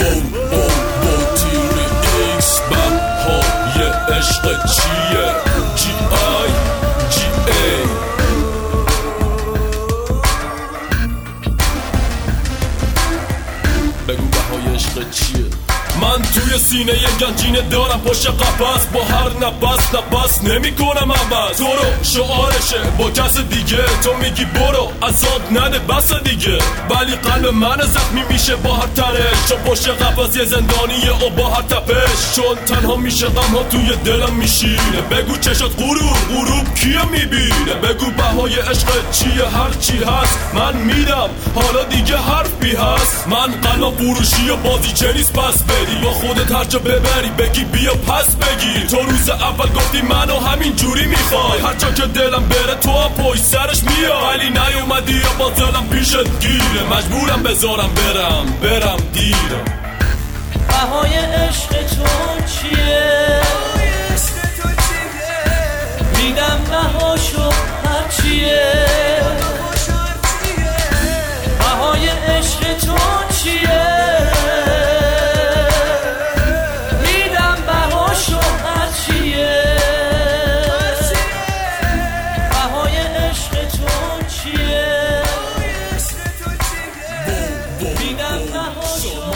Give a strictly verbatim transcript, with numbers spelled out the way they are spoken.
بو بو تیری ایکس بهای عشق چیه جی آی جی ای بگو بهای عشق چیه من توی سینه یه گنجینه دارم پشت قفس با هر نفس نفس نمی کنم عوض تو رو شعارشه با کس دیگه تو میگی برو عذاب نده بس دیگه ولی قلب من زخمی میشه با هر تنش چون پشت قفس یه زندانیه و با هر تپش چون تنها میشه غم ها توی دلم میشینه بگو چشات غروب غروب کیه میبینه بگو بهای عشق چیه هر چی هست من میدم حالا دیگه حرفی هست من قلب فروشی و بازی چنیز پس بدی با خودت هر جا ببری بگی بیا پس بگیر تو روز اول گفتی منو همین جوری میخوای هر جا که دلم بره تو هم پشت سرش میای ولی نیومدی یا با دلم پیشت گیره مجبورم بذارم برم برم دیرم بهای عشق تو چیه میدم بهاشو هر چیه بهای عشق تو چیه میدم بهاشو